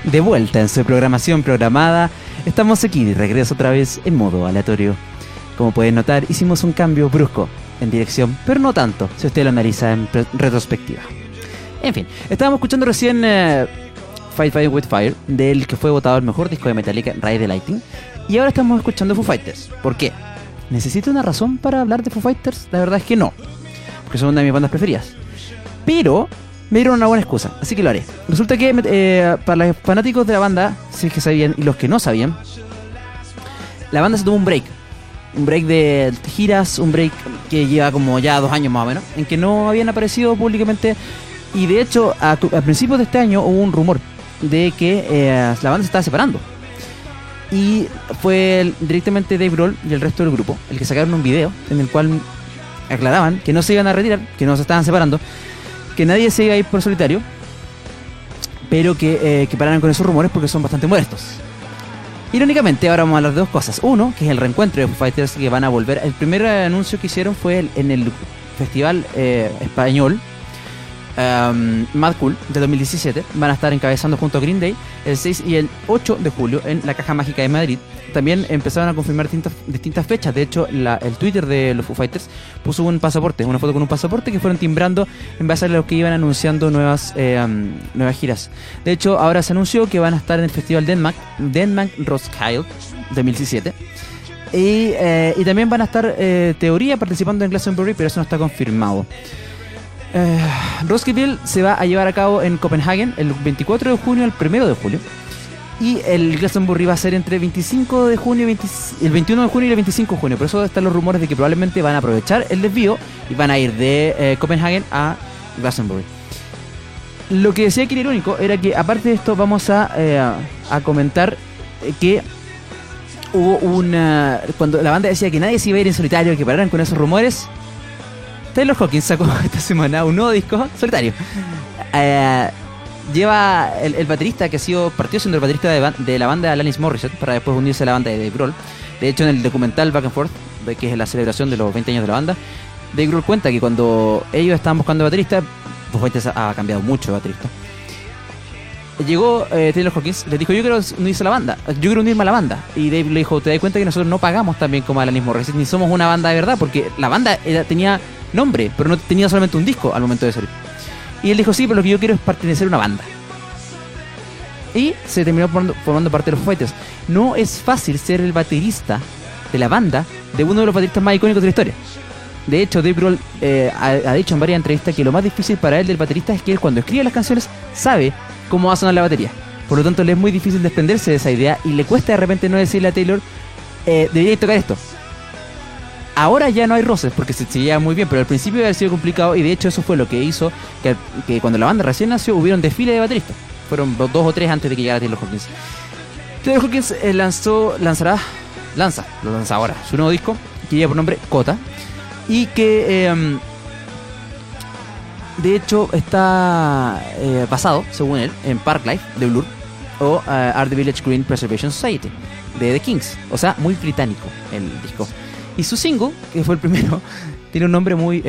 De vuelta en su programación programada, estamos aquí de regreso otra vez en modo aleatorio. Como pueden notar, hicimos un cambio brusco en dirección, pero no tanto, si usted lo analiza en retrospectiva. En fin, estábamos escuchando recién Fight Fire with Fire, del que fue votado el mejor disco de Metallica, Ride the Lightning, y ahora estamos escuchando Foo Fighters. ¿Por qué? ¿Necesito una razón para hablar de Foo Fighters? La verdad es que no, porque son una de mis bandas preferidas. Pero me dieron una buena excusa, así que lo haré. Resulta que para los fanáticos de la banda, si es que sabían y los que no sabían, la banda se tuvo un break de giras, un break que lleva como ya 2 años más o menos, en que no habían aparecido públicamente. Y de hecho, a principios de este año hubo un rumor de que la banda se estaba separando. Y fue directamente Dave Grohl y el resto del grupo el que sacaron un video en el cual aclaraban que no se iban a retirar, que no se estaban separando, que nadie se iba a ir por solitario, pero que pararan con esos rumores porque son bastante modestos. Irónicamente, ahora vamos a hablar de 2 cosas. Uno, que es el reencuentro de Foo Fighters, que van a volver. El primer anuncio que hicieron fue en el festival español Mad Cool de 2017. Van a estar encabezando junto a Green Day el 6 y el 8 de julio en la Caja Mágica de Madrid. También empezaron a confirmar distintas fechas. De hecho, el Twitter de los Foo Fighters puso una foto con un pasaporte que fueron timbrando en base a lo que iban anunciando nuevas giras. De hecho, ahora se anunció que van a estar en el festival Denmark Roskilde 2017. Y también van a estar, teoría, participando en Glastonbury, pero eso no está confirmado. Roskilde se va a llevar a cabo en Copenhague el 24 de junio al 1 de julio. Y el Glastonbury va a ser entre el 21 de junio y el 25 de junio. Por eso están los rumores de que probablemente van a aprovechar el desvío y van a ir de Copenhague a Glastonbury. Lo que decía que era irónico era que, aparte de esto, vamos a comentar que hubo cuando la banda decía que nadie se iba a ir en solitario, que pararan con esos rumores, Taylor Hawkins sacó esta semana un nuevo disco solitario. Lleva el baterista que partió siendo el baterista de la banda de Alanis Morissette para después unirse a la banda de Dave Grohl. De hecho, en el documental Back and Forth, que es la celebración de los 20 años de la banda, Dave Grohl cuenta que cuando ellos estaban buscando baterista, pues ha cambiado mucho de baterista. Llegó Taylor Hawkins, les dijo: yo quiero unirme a la banda. Y Dave le dijo: te das cuenta que nosotros no pagamos tan bien como Alanis Morissette, ni somos una banda de verdad, porque la banda tenía nombre, pero no tenía solamente un disco al momento de salir. Y él dijo: sí, pero lo que yo quiero es pertenecer a una banda. Y se terminó formando parte de los Foo Fighters. No es fácil ser el baterista de la banda de uno de los bateristas más icónicos de la historia. De hecho, Dave Grohl ha dicho en varias entrevistas que lo más difícil para él del baterista es que él, cuando escribe las canciones, sabe cómo va a sonar la batería. Por lo tanto, le es muy difícil desprenderse de esa idea y le cuesta de repente no decirle a Taylor: deberíais tocar esto. Ahora ya no hay roces porque se lleva muy bien, pero al principio había sido complicado, y de hecho eso fue lo que hizo que cuando la banda recién nació hubiera un desfile de bateristas. Fueron 2 o 3 antes de que llegara Taylor Hawkins. Taylor Hawkins lanza ahora su nuevo disco, que lleva por nombre Kota, y que de hecho está basado, según él, en Parklife de Blur o Art the Village Green Preservation Society de The Kings. O sea, muy británico el disco. Y su single, que fue el primero, tiene un nombre muy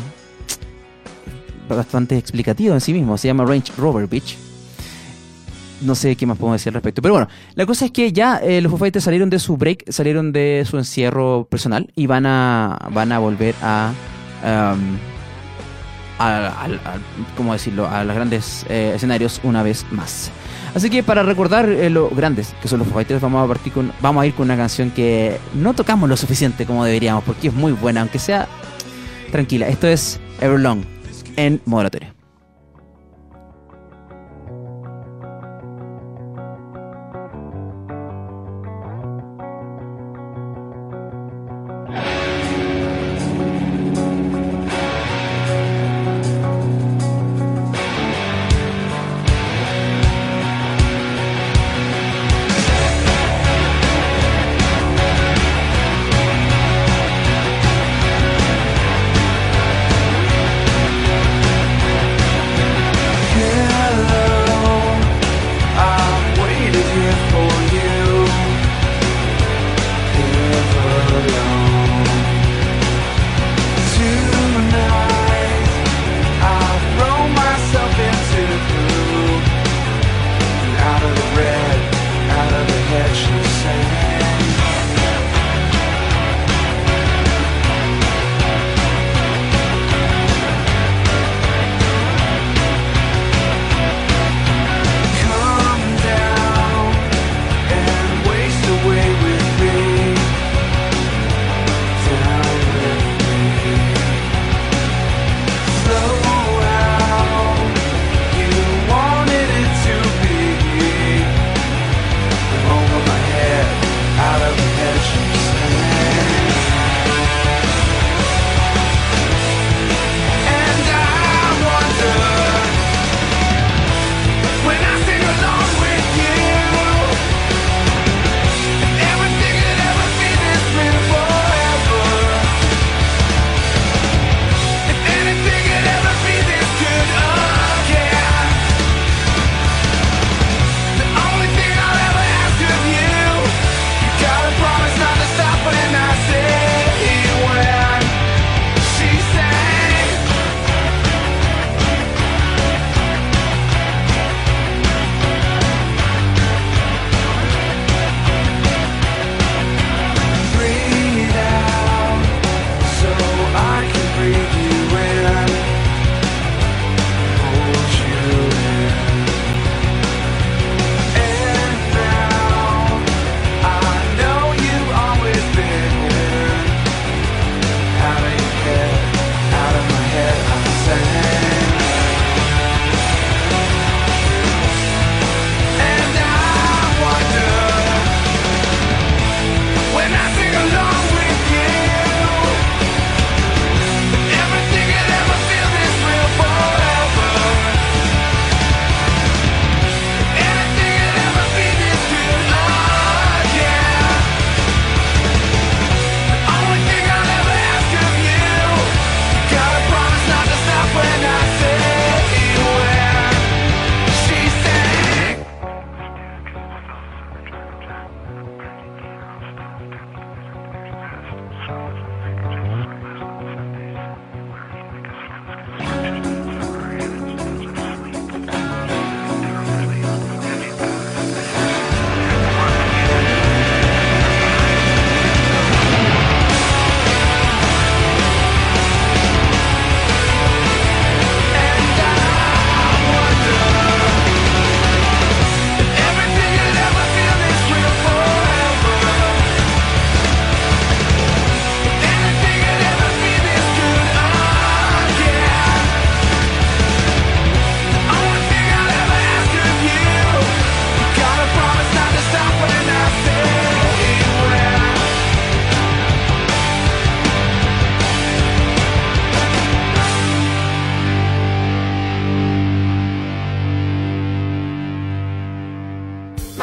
bastante explicativo en sí mismo. Se llama Range Rover Beach. No sé qué más puedo decir al respecto. Pero bueno, la cosa es que ya los Foo Fighters salieron de su break, salieron de su encierro personal y van a volver a ¿cómo decirlo?, a los grandes escenarios una vez más. Así que, para recordar lo grandes que son los Foo Fighters, vamos a ir con una canción que no tocamos lo suficiente como deberíamos, porque es muy buena, aunque sea tranquila. Esto es Everlong en modo aleatorio.